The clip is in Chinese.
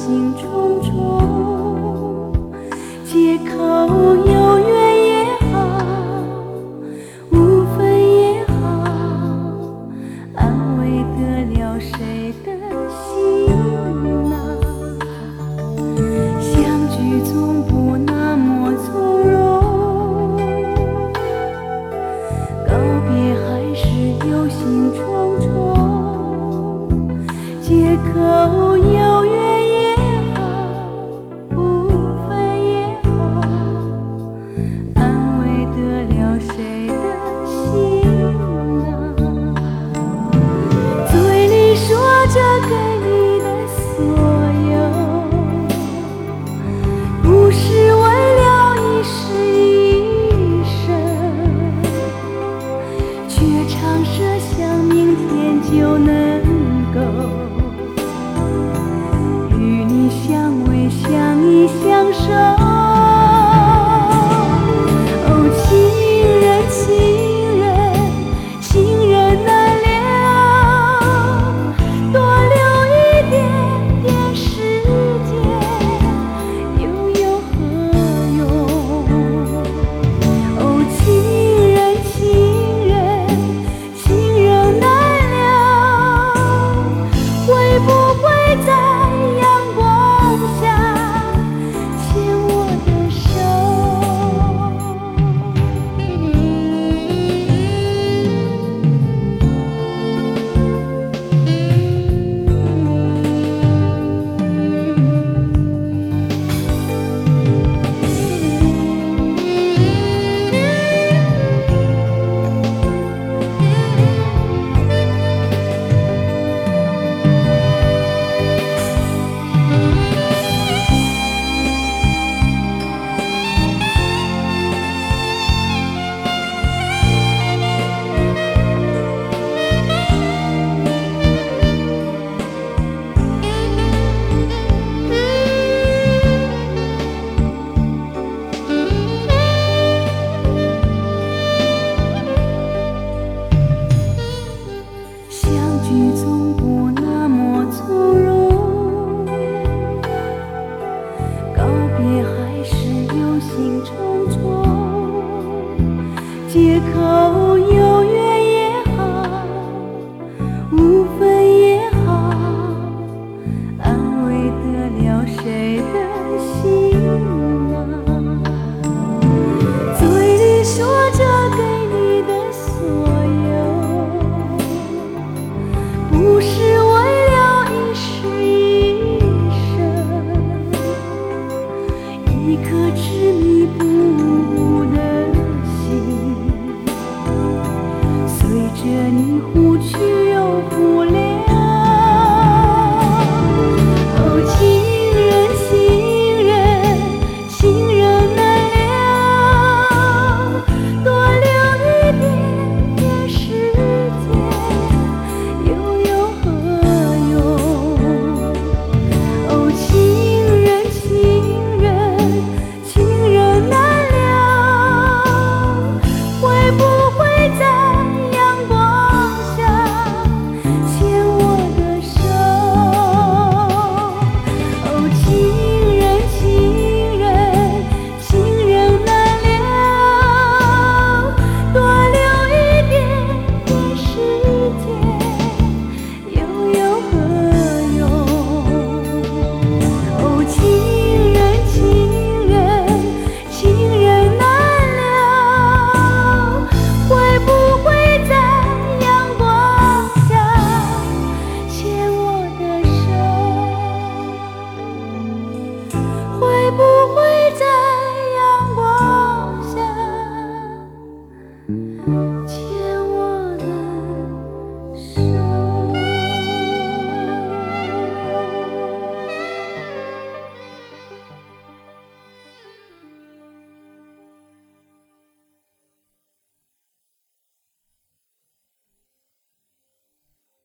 心忡忡，借口有缘也好，无分也好，安慰得了谁的心啊？相聚总不那么从容，告别还是忧心忡忡，借口有缘也好，无分也好，安慰得了谁的心啊？嘴里说着给你的所有，不是为了一世一生，却常设想明天就能够与你相偎相依相守。哦，情人情人情人难留，多留一点点时间又有何用？哦，情人情人情人难留，会不会在阳光下牵我的手？相聚总不那么从容，告别还是忧心忡忡，借口有缘也好，无分也好，安慰得了谁